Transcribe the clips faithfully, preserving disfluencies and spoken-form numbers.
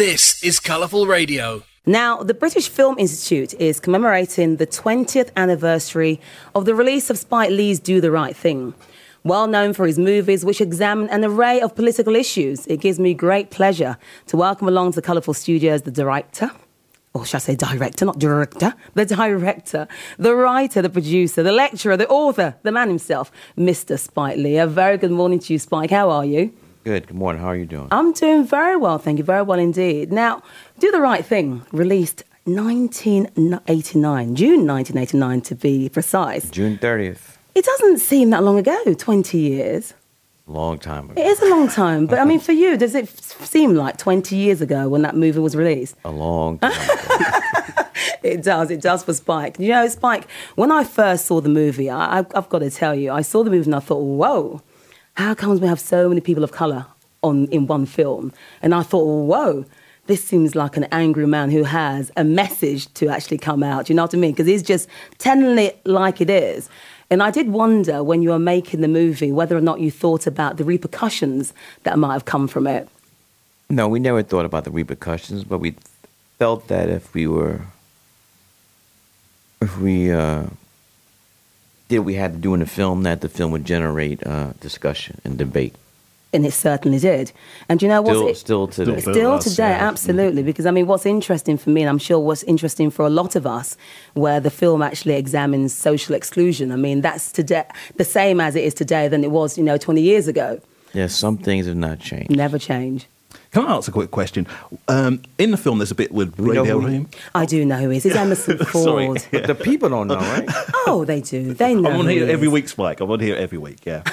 This is Colourful Radio. Now, the British Film Institute is commemorating the twentieth anniversary of the release of Spike Lee's Do the Right Thing. Well known for his movies, which examine an array of political issues, it gives me great pleasure to welcome along to Colourful Studios the director, or should I say director, not director, the director, the writer, the producer, the lecturer, the author, the man himself, Mister Spike Lee. A very good morning to you, Spike. How are you? Good. Good morning. How are you doing? I'm doing very well, thank you. Very well indeed. Now, Do the Right Thing, released nineteen eighty-nine, June nineteen eighty-nine to be precise. June thirtieth. It doesn't seem that long ago, twenty years. Long time ago. It is a long time. But, I mean, for you, does it f- seem like twenty years ago when that movie was released? A long time ago. It does. It does for Spike. You know, Spike, when I first saw the movie, I, I've, I've got to tell you, I saw the movie and I thought, whoa, how comes we have so many people of colour on in one film? And I thought, whoa, this seems like an angry man who has a message to actually come out. You know what I mean? Because he's just telling it like it is. And I did wonder when you were making the movie whether or not you thought about the repercussions that might have come from it. No, we never thought about the repercussions, but we felt that if we were, if we uh, did what we had to do in the film, that the film would generate uh, discussion and debate. And it certainly did. And you know what's Still, it, still today. Still, Still today, us, yeah. absolutely. Because, I mean, what's interesting for me, and I'm sure what's interesting for a lot of us, where the film actually examines social exclusion. I mean, that's today the same as it is today than it was, you know, twenty years ago. Yes, some things have not changed. Never change. Can I ask a quick question? Um, in the film, there's a bit with Ray know Del who he- Rey. I do know who he is. It's Emerson Sorry. Ford. But the people don't know, right? Oh, they do. They know I'm on who here he every is. week, Spike. I'm on here every week, yeah.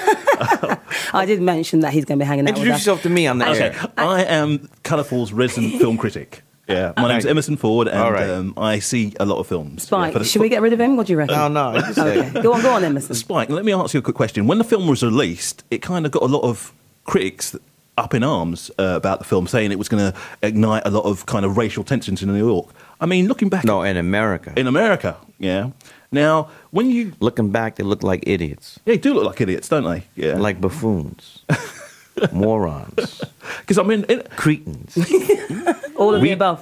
I did mention that he's going to be hanging out Introduce with us. yourself to me on the Okay, air. I am Colourful's resident film critic. Yeah, my name's Okay. Emerson Ford, and All right. um, I see a lot of films. Spike, Yeah, for the- should we get rid of him? What do you reckon? No, no. I just say- Okay. Go on, go on, Emerson. Spike, let me ask you a quick question. When the film was released, it kind of got a lot of critics up in arms uh, about the film, saying it was going to ignite a lot of kind of racial tensions in New York. I mean, looking back... No, in America. In America, yeah. Now, when you... Looking back, they look like idiots. Yeah, they do look like idiots, don't they? Yeah. Like buffoons. Morons. Because, I mean... It, Cretins. All of the Re- above.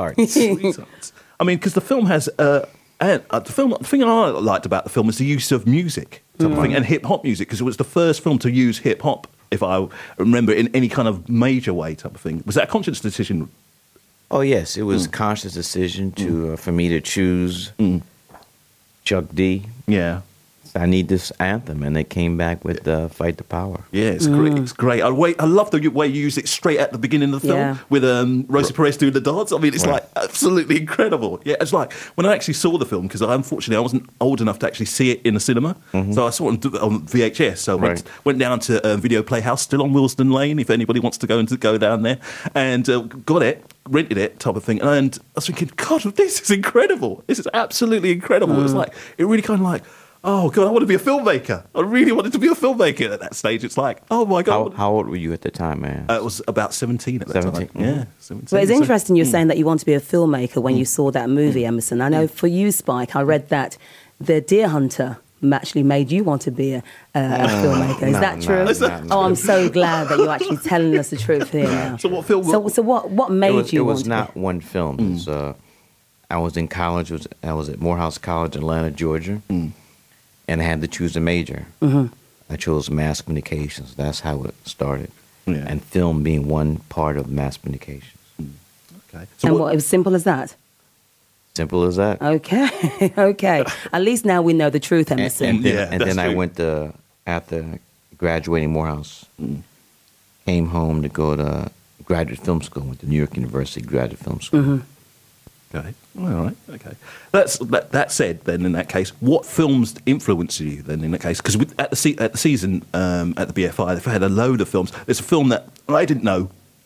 retards. I mean, because the film has... Uh, and uh, the film, the thing I liked about the film is the use of music type of thing, and hip-hop music, because it was the first film to use hip-hop, if I remember, in any kind of major way type of thing. Was that a conscious decision? Oh, yes. It was a conscious decision to uh, for me to choose Mm. Chuck D. Yeah. I need this anthem, and they came back with uh, Fight the Power. Yeah, it's great. It's great. I, wait, I love the way you use it straight at the beginning of the film Yeah. with um, Rosie Perez doing the dance. I mean, it's Right. like absolutely incredible. Yeah, it's like when I actually saw the film, because unfortunately I wasn't old enough to actually see it in the cinema, so I saw it on, on V H S. So I went, Right. went down to uh, Video Playhouse, still on Willesden Lane, if anybody wants to go and to go down there, and uh, got it. Rented it, type of thing, and I was thinking, God, this is incredible. This is absolutely incredible. It was like, it really kind of like, oh God, I want to be a filmmaker. I really wanted to be a filmmaker at that stage. It's like, oh my How, God. how old were you at the time, man? Uh, it was about seventeen at that seventeen, time. Yeah, seventeen. But it's So- interesting you're saying that you want to be a filmmaker when you saw that movie, Emerson. I know for you, Spike, I read that the Deer Hunter actually made you want to be a, a, a filmmaker. Is no, that no, true? Is that Oh, I'm so glad that you're actually telling us the truth here now. So what film? So, so what, what made it was, you it want was to not be? one film. It was, uh, I was in college. It was, I was at Morehouse College in Atlanta, Georgia, Mm. and I had to choose a major. Mhm. I chose mass communications. That's how it started. Yeah. And film being one part of mass communications. Okay. So And what, what, it was simple as that? Simple as that. Okay, okay. At least now we know the truth, and, Emerson. and then, Yeah, and that's then I true. went to, after graduating Morehouse, Mm. came home to go to graduate film school, went to New York University Graduate Film School. Mm-hmm. okay. All right. Okay. That's that, that said. Then in that case, what films influenced you? Then in that case, because at the se- at the season um, at the B F I, they've had a load of films. There's a film that I didn't know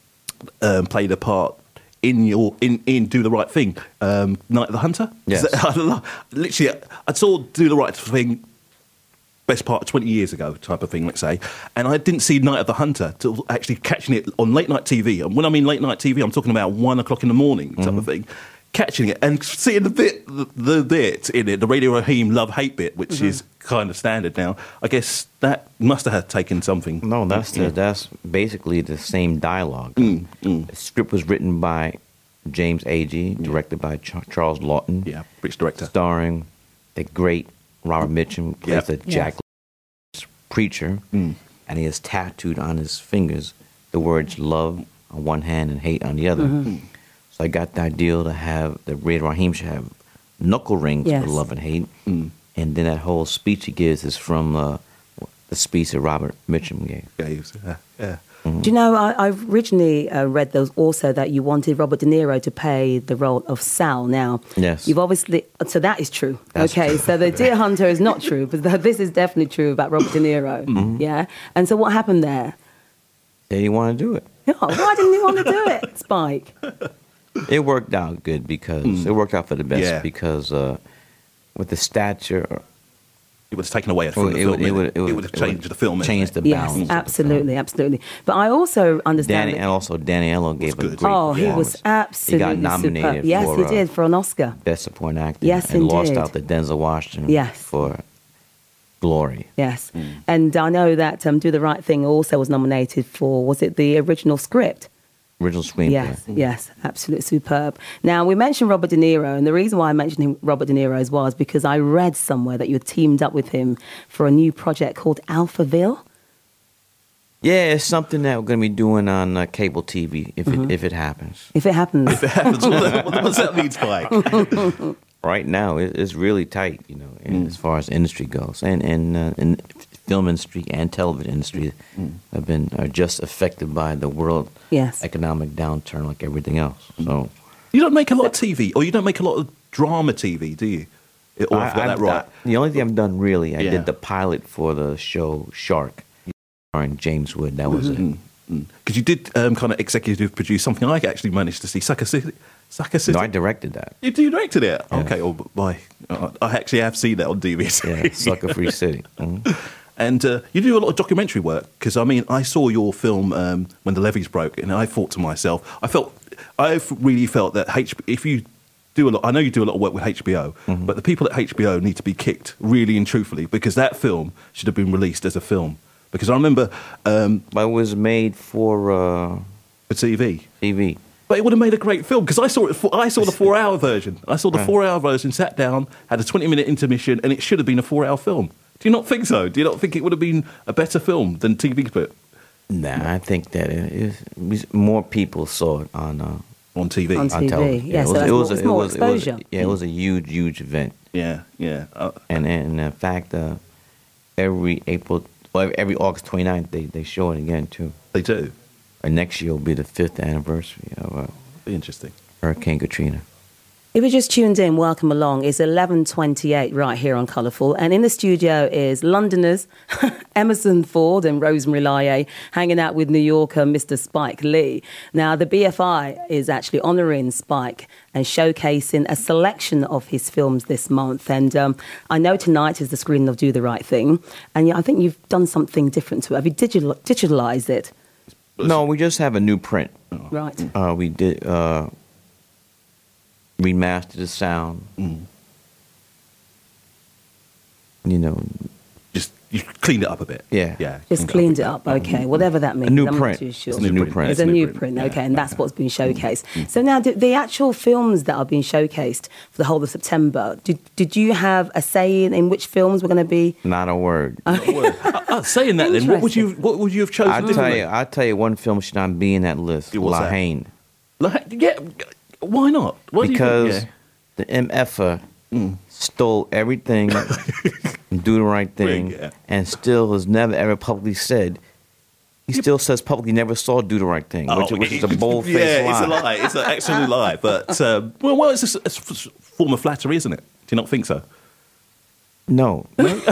um, played a part in your in, in Do the Right Thing, um, Night of the Hunter. Yes. Is that- I love- literally, I saw Do the Right Thing best part of twenty years ago type of thing, let's say, and I didn't see Night of the Hunter till actually catching it on late night T V. And when I mean late night T V, I'm talking about one o'clock in the morning type of thing. catching it and seeing the bit, the, the bit in it, the Radio Raheem love hate bit, which Mm-hmm. is kind of standard now. I guess that must have had taken something. No, that's the, that's basically the same dialogue. Mm, mm. The script was written by James Agee, directed by Ch- Charles Lawton. Yeah, British director. Starring the great Robert Mitchum, plays Yep. the Jack preacher, Mm. and he has tattooed on his fingers the words love on one hand and hate on the other. Mm-hmm. So I got the idea to have the Red Raheem should have knuckle rings Yes. for love and hate, Mm. and then that whole speech he gives is from uh, the speech that Robert Mitchum gave. Yeah, he was, yeah, yeah. Do you know, I, I originally uh, read those also that you wanted Robert De Niro to play the role of Sal. Now, Yes. you've obviously, so that is true. That's okay, true. so the Deer Hunter is not true, but th- this is definitely true about Robert De Niro. Mm-hmm. Yeah? And so what happened there? They didn't want to do it. Oh, why didn't you want to do it, Spike? It worked out good because it worked out for the best Yeah. because uh, with the stature, It would have taken away from it, the it film. would, it, would, it would have changed the film. changed the Yes, balance. of the absolutely, absolutely. But I also understand. Danny, that- and also Daniello gave a good. great oh, he performance. was absolutely He got nominated superb. Yes, for he uh, did, for an Oscar. Best Supporting Actor. Yes, and lost indeed. out to Denzel Washington. Yes. For Glory. Yes. And I know that um, Do the Right Thing also was nominated for, was it the original script? Original screenplay. Yes, yes, absolutely superb. Now, we mentioned Robert De Niro, and the reason why I mentioned him, Robert De Niro as well is because I read somewhere that you had teamed up with him for a new project called Alphaville. Yeah, it's something that we're going to be doing on uh, cable T V if Mm-hmm. it if it happens. If it happens. If it happens, what, the- what does that mean, Spike? Right now, it, it's really tight, you know, and as far as industry goes, and and uh, in film industry and television industry have been are just affected by the world Yes. economic downturn like everything else. So You don't make a lot of T V, or you don't make a lot of drama T V, do you? Or I've got I- that I- right. the only thing I've done really, I Yeah. did the pilot for the show Shark, starring James Wood. That was it. Because you did um, kind of executive produce something I actually managed to see, Sucker City. Sucker City. No, I directed that. You you directed it? Yeah. Okay, well, by, uh, I actually have seen that on D V D. Yeah, Sucker Free City. Mhm. And uh, you do a lot of documentary work because I mean I saw your film um, when the levees broke, and I thought to myself, I felt, I really felt that H- if you do a lot, I know you do a lot of work with H B O, Mm-hmm. but the people at H B O need to be kicked really and truthfully because that film should have been released as a film. Because I remember um, But it was made for uh, for T V. T V. But it would have made a great film because I saw it. I saw the four-hour version. I saw the Right. four-hour version. Sat down, had a twenty-minute intermission, and it should have been a four-hour film. Do you not think so? Do you not think it would have been a better film than T V bit Nah, I think that it is, more people saw it on uh, on T V? On on T V. television. Yeah, so that's more- it's more exposure. yeah, it was a huge, huge event, Yeah, yeah. Uh, and and in fact, uh, every April, well, every August twenty-ninth, they they show it again too. they do. And next year will be the fifth anniversary of uh, Be interesting. Hurricane Katrina. If you just tuned in, welcome along. It's eleven twenty-eight right here on Colourful. And in the studio is Londoners, Emerson Ford and Rosemary Laye, hanging out with New Yorker Mister Spike Lee. Now, the B F I is actually honouring Spike and showcasing a selection of his films this month. And um, I know tonight is the screening of Do the Right Thing. And yeah, I think you've done something different to it. Have you digital- digitalised it? No, we just have a new print. Right. Uh, we did uh, remaster the sound. Mm. You know, Just you cleaned it up a bit. Yeah. yeah. Just cleaned it up, okay. Whatever that means. new I'm print. not too sure. It's a new print. It's a new print, okay, and that's what's been showcased. So now, the, the actual films that are being showcased for the whole of September, did, did you have a say in, in which films were going to be? not a word. Uh, uh, saying that, then what would you what would you have chosen? I tell differently? you, I tell you, one film should not be in that list. Yeah, what's that? Lahane, Like, yeah, why not? Why because do you think, the M F er stole everything, and do the right thing, Yeah. and still has never ever publicly said. He still says publicly never saw Do the Right Thing, which, Oh, which is a bold faced yeah, lie. it's a lie. It's an absolute lie. But um, well, well, it's a, it's a form of flattery, isn't it? Do you not think so? No.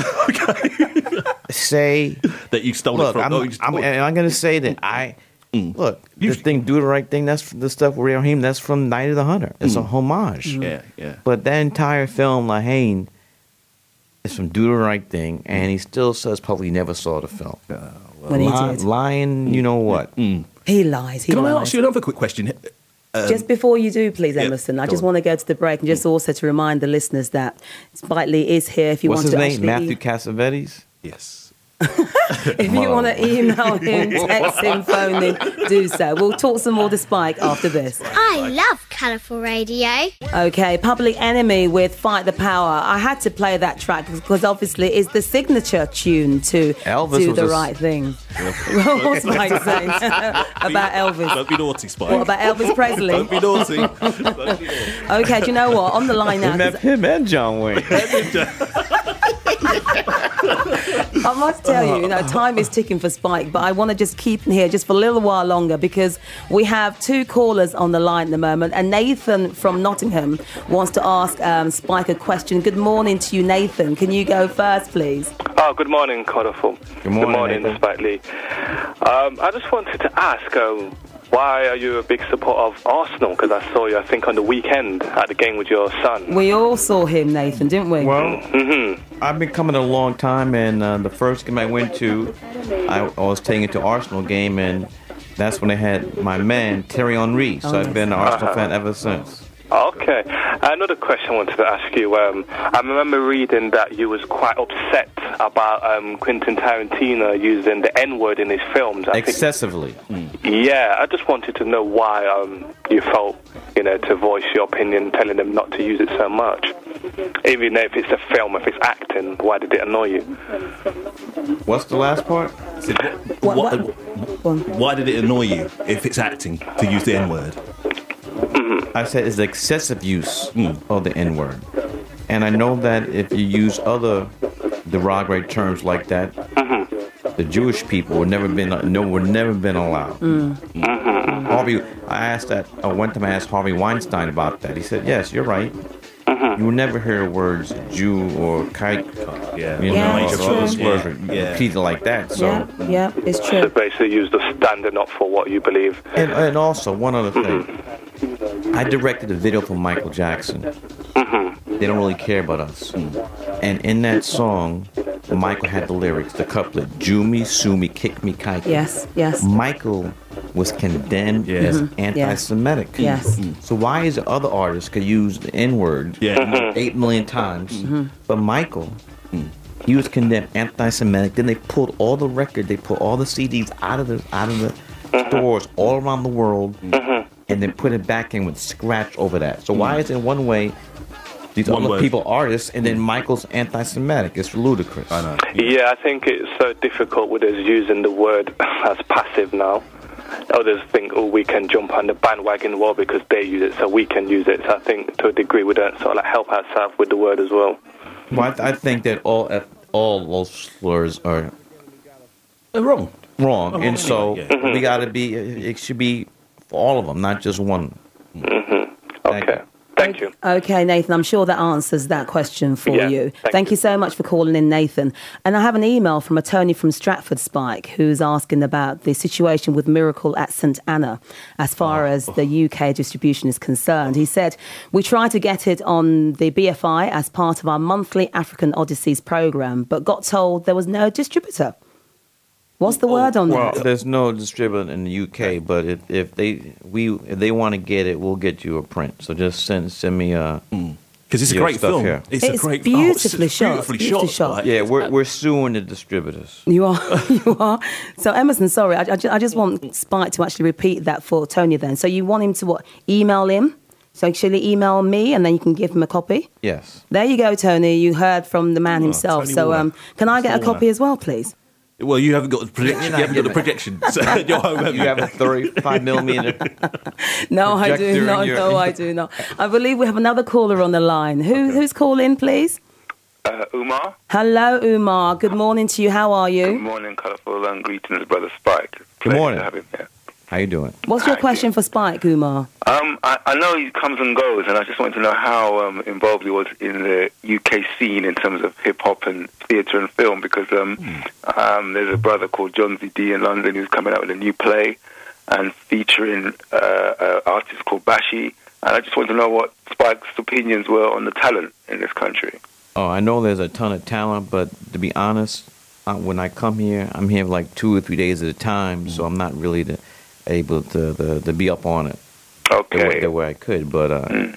Say, That you stole it look, from? I'm, oh, you I'm, stole- and I'm going to say that I, look, You- this thing, Do the Right Thing, that's the stuff with Raheem, that's from Night of the Hunter. It's a homage. yeah, yeah. But that entire film, Lahane, is from Do the Right Thing, and he still says probably never saw the film. When he Li- did. lying, you know what? He lies. He Can I lies. ask you another quick question? Just before you do, please, yeah, Emerson, I go just on. want to go to the break and just also to remind the listeners that Spike Lee is here. If you What's want his to name? actually, Matthew Cassavetes? Yes. if you want to email him, text him, phone him, do so. We'll talk some more to Spike after this. I love colourful radio. Okay, Public Enemy with Fight the Power. I had to play that track because obviously it's the signature tune to Elvis do was the a- right thing. What's Mike saying about Elvis? Don't be naughty, Spike. What about Elvis Presley? Don't be naughty. Don't be naughty. Okay, do you know what? On the line now, We met 'cause him and John Wayne. I must tell you, you know, time is ticking for Spike, but I want to just keep him here just for a little while longer because we have two callers on the line at the moment, and Nathan from Nottingham wants to ask um, Spike a question. Good morning to you, Nathan. Can you go first, please? Oh, good morning, Colourful. Good morning, Good morning, Nathan. Spike Lee. Um, I just wanted to ask, um, why are you a big supporter of Arsenal? Because I saw you, I think, on the weekend at the game with your son. We all saw him, Nathan, didn't we? Well, hmm I've been coming a long time, and uh, the first game I went to, I, I was taken to Arsenal game, and that's when they had my man, Thierry Henry. So Oh, I've been an Arsenal fan ever since. Okay. Another question I wanted to ask you. Um, I remember reading that you was quite upset about um, Quentin Tarantino using the N-word in his films. I think, Excessively. yeah, I just wanted to know why um, you felt, you know, to voice your opinion, telling them not to use it so much. Even if it's a film, if it's acting, why did it annoy you? What's the last part? What- What- what- Go on. Why did it annoy you if it's acting to use the N-word? I said it's excessive use of the N-word. And I know that if you use other derogatory terms like that, the Jewish people would never been no would never been allowed. Harvey, I asked that uh, one time. I asked Harvey Weinstein about that. He said, "Yes, you're right. You will never hear words Jew or kike, Yeah. you Yeah, know, it's or other true. slurs Yeah. repeated like that." So, Yeah, yeah, it's So true. basically use the standing up for what you believe. and and also one other thing, I directed a video for Michael Jackson. They don't really care about us. And in that song, Michael had the lyrics, the couplet, "Jew me, sue me, kick me, kike." Yes, yes. Michael was condemned Yeah. as Mhm. anti-Semitic. Yes. So why is the other artists could use the N-word Yeah. eight million times, but Michael, he was condemned anti-Semitic. Then they pulled all the record, they pulled all the C Ds out of the out of the stores all around the world, and then put it back in with scratch over that. So why is it one way? These One other word. people artists, and then Michael's anti-Semitic. It's ludicrous. I know. Yeah, I think it's so difficult with us using the word as passive now. Others think, oh, we can jump on the bandwagon well because they use it, so we can use it. So I think to a degree we don't sort of like help ourselves with the word as well. Well, I, th- I think that all uh, all those slurs are They're wrong. wrong, Oh, and so yeah, yeah. we got to be. It should be for all of them, not just one. Thank Okay. you. Thank you. Okay, Nathan, I'm sure that answers that question for Yeah, you. thank Thank you. you so much for calling in, Nathan. And I have an email from a Tony from Stratford, Spike, who's asking about the situation with Miracle at St Anna as far as the U K distribution is concerned. He said, we tried to get it on the B F I as part of our monthly African Odysseys programme, but got told there was no distributor. What's the word on Well, that? there's no distributor in the U K, but if, if they we if they want to get it, we'll get you a print. So just send send me a. Because it's a Your great stuff film. here. It's, It's a great beautifully oh, it's shot, Beautifully, beautifully shot. shot. like- Yeah, we're we're suing the distributors. You are, you are. So Emerson, sorry, I, I, ju- I just want Spike to actually repeat that for Tony then. So you want him to what? Email him? So actually email me and then you can give him a copy? Yes. There you go, Tony. You heard from the man himself. Tony So Warner. um, can I get a Tony copy Warner. as well, please? Well, you haven't got the projection. You haven't got the projection. So you're home, haven't You have a thirty-five millimeter. No, I Projector do in not. your- No, I do not. I believe we have another caller on the line. Who, Who's calling, please? Uh, Umar, Hello, Umar. Good morning to you. How are good you? morning, colourful, and greetings, brother Spike. Good Pleasure morning. to have him here. How you doing? What's your Hi, question for Spike, Umar? Um, I, I know he comes and goes, and I just wanted to know how um, involved he was in the U K scene in terms of hip hop and theatre and film, because um, um, there's a brother called John Z D in London who's coming out with a new play and featuring uh, an artist called Bashi, and I just wanted to know what Spike's opinions were on the talent in this country. Oh, I know there's a ton of talent, but to be honest, uh, when I come here, I'm here like two or three days at a time, so I'm not really the, able to, to to be up on it. Okay. the way, the way I could, but uh, Mm.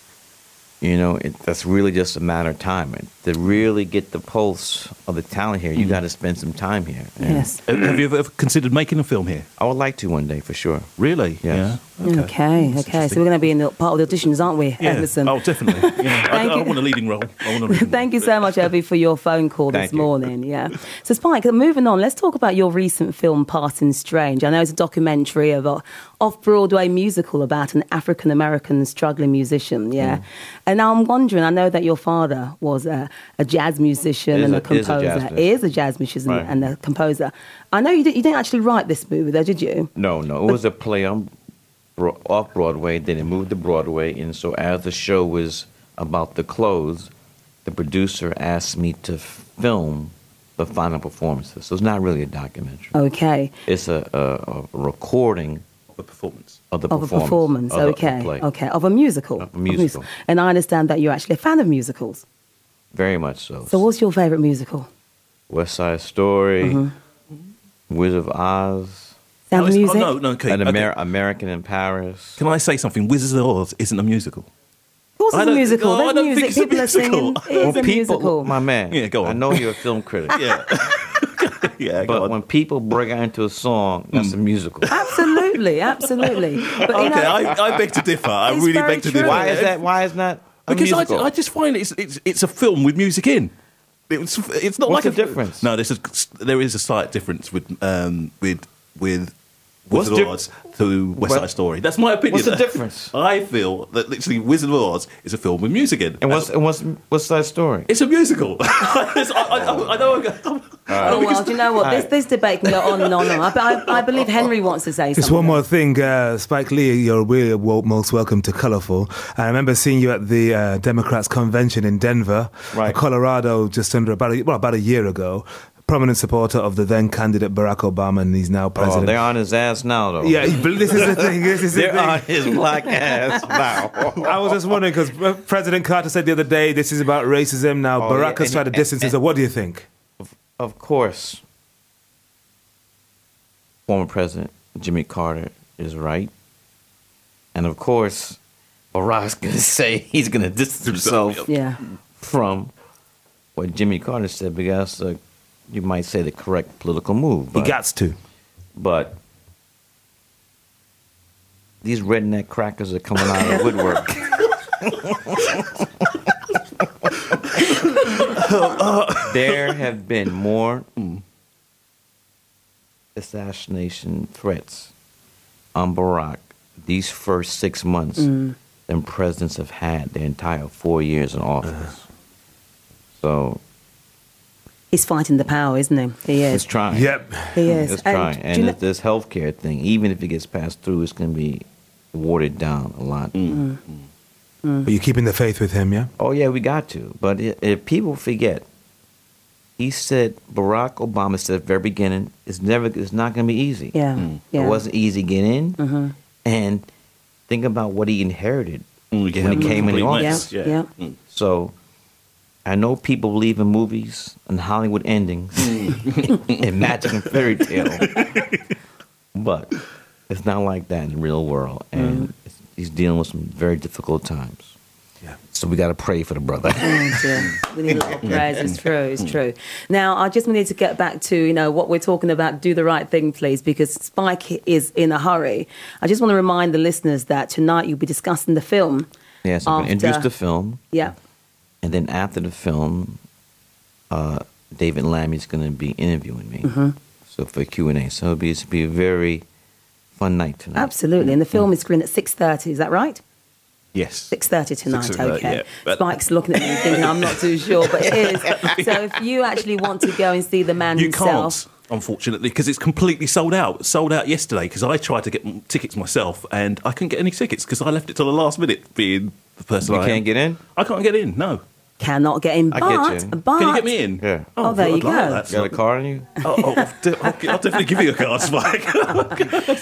you know, it, that's really just a matter of time. And to really get the pulse of the talent here, you got to spend some time here. And Yes. Uh, Have you ever considered making a film here? I would like to one day for sure. Really? Yes. Yeah. Okay, okay. So we're going to be in the part of the auditions, aren't we, Yeah. Emerson? Oh, definitely. Yeah. I, Thank I you. want a leading role. I want a leading Thank you role. so much, Obi, for your phone call this Thank you. morning. Yeah. So, Spike, moving on, let's talk about your recent film, Passing Strange. I know it's a documentary of a off-Broadway musical about an African-American struggling musician. Yeah. Mm. And now I'm wondering, I know that your father was a, a jazz musician Is and a- a composer. is a jazz musician. Is a jazz musician Right. and a composer. I know you, did, you didn't actually write this movie, though, did you? No, no, it was a play on Bro- off Broadway. Then it moved to Broadway, and so as the show was about to close, the producer asked me to film the final performances. So it's not really a documentary. Okay. It's a, a, a recording The performance. of the Of a performance. performance, of the- of the okay, play. okay, of a musical, Of a musical. And I understand that you're actually a fan of musicals. Very much so. So, what's your favourite musical? West Side Story, Mm-hmm. Wizard of Oz, Sound Oh, of it's- Music. Oh, no, no, okay. An okay. Amer- American in Paris. Can I say something? Wizards of Oz isn't a musical. Of course, I it's a don't- musical. no, I There's don't music. think it's a People are singing. musical. It is a people, musical. my man. Yeah, go on. I know you're a film critic. Yeah. yeah, go But on. when people break out into a song, that's a musical. Absolutely, absolutely. But, you Okay, know, I, I beg to differ. I It's really very beg to true. differ. Why is that? Why is not a Because I, musical? I just find it's, it's it's a film with music in. It's it's not What's like the a difference? No, there's a, there is a slight difference with um with with What's Wizard of di- Oz to West What- Side Story. That's my opinion. What's the difference? I feel that literally Wizard of Oz is a film with music in. and what's and what's what's that story? It's a musical. I, I, I know. I'm, I'm, I Oh, know well, do you know what? This, this debate can go on and on and on. I, I, I believe Henry wants to say something. Just one more thing, uh, Spike Lee, you're really wo- most welcome to Colourful. I remember seeing you at the uh, Democrats convention in Denver, Right. Colorado, just under about a, well, about a year ago. Prominent supporter of the then candidate Barack Obama, and he's now Oh, president. they're on his ass now, though. yeah, but this is the thing. This is the they're thing. on his black ass now. I was just wondering because President Carter said the other day this is about racism. Now Oh, Barack yeah, has tried to and- distance and- himself. What do you think? Of course, former President Jimmy Carter is right, and of course, Barack's going to say he's going to distance himself Yeah. from what Jimmy Carter said because uh, you might say the correct political move. He But, gets to. but these redneck crackers are coming out of the woodwork. There have been more assassination threats on Barack these first six months than presidents have had their entire four years in office. So He's fighting the power, isn't he? He it's is. trying. Yep. He is. It's And trying. do And you know- if this healthcare thing, even if it gets passed through, it's going to be watered down a lot. But you're keeping the faith with him, yeah? Oh yeah, we got to. But i- if people forget, he said Barack Obama said at the very beginning, "It's never, it's not going to be easy." Yeah. Yeah. It wasn't easy getting in, Mm-hmm. and think about what he inherited Mm, yeah, when he came in the complete office. Yeah. mess, Yeah. Mm. So, I know people believe in movies and Hollywood endings and magic and fairy tale, but it's not like that in the real world, and it's, he's dealing with some very difficult times. Yeah. So we got to pray for the brother. Oh, dear. We need a lot of prayers. It's true. It's true. Now, I just need to get back to, you know, what we're talking about. Do the right thing, please, because Spike is in a hurry. I just want to remind the listeners that tonight you'll be discussing the film. Yes, I'm going to After- introduce the film, Yeah. and then after the film, uh, David Lammy's going to be interviewing me. Mm-hmm. So for Q and A, so it'll be, it'll be a very fun night tonight. Absolutely. And the film is screened at six thirty. Is that right? Yes. six thirty tonight, six thirty, okay. yeah, but- Spike's looking at me thinking I'm not too sure, but it is. So if you actually want to go and see the man You himself... can't, unfortunately, because it's completely sold out. Sold out yesterday because I tried to get m- tickets myself and I couldn't get any tickets because I left it till the last minute. Being the person You I can't am. get in? I can't get in. No. Cannot get in, I but... get you. but Can you get me in? Yeah. Oh, there I'd you like go. that. You got a card on you? Oh, oh, I'll, de- I'll, I'll definitely give you a card, Spike.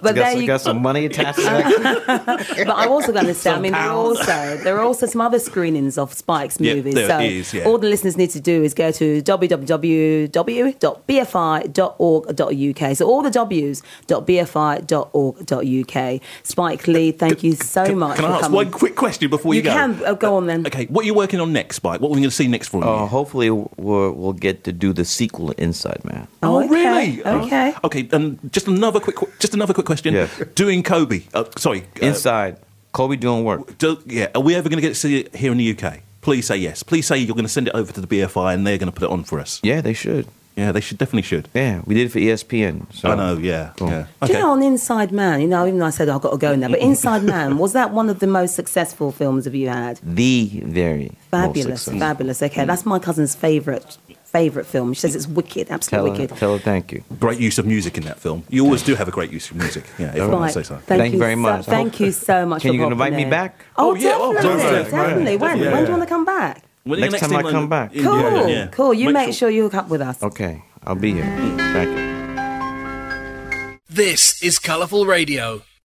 But got, there you got some money attached to that. But I'm also going to say, I Some mean, there are pounds. also there are also some other screenings of Spike's Yeah, movies. there so is, yeah. all the listeners need to do is go to w w w dot b f i dot org dot u k. So all the W's dot b f i dot org dot u k. Spike Lee, thank you so Can, much can for I ask coming. one quick question before you, You go? can uh, go on then. Okay, what are you working on next, Spike? What are we going to see next from Uh, you? hopefully, we'll, we'll get to do the sequel to Inside Man. Oh, Oh, okay, really? okay. Oh, okay, and just another quick, just another quick question. Yes. Doing Kobe, uh, sorry, uh, Inside, Kobe doing work. do, yeah, are we ever going to get to see it here in the U K? Please say yes. Please say you're going to send it over to the B F I and they're going to put it on for us. Yeah, they should. Yeah, they should definitely should. Yeah, we did it for E S P N. So. I know. Yeah, Cool. yeah. Do you know on Inside Man, you know, even though I said I've got to go in there, but Inside Man, was that one of the most successful films have you had? The very most Fabulous, successful. fabulous. Okay, that's my cousin's favourite favourite film. She says it's wicked, Tell absolutely her, wicked. tell her thank you. Great use of music in that film. You always do have a great use of music. Yeah, if I Right. may say so. Thank, Thank you very so, much. Thank you so much. Can for you popping invite me in. back? Oh, Oh, yeah, oh, definitely, definitely, definitely. When? definitely. When do you want to come back? When Next time I come back. Cool, Yeah, yeah. cool. You Make make, sure- sure you hook up with us. Okay, I'll be here. Thank you. This is Colourful Radio.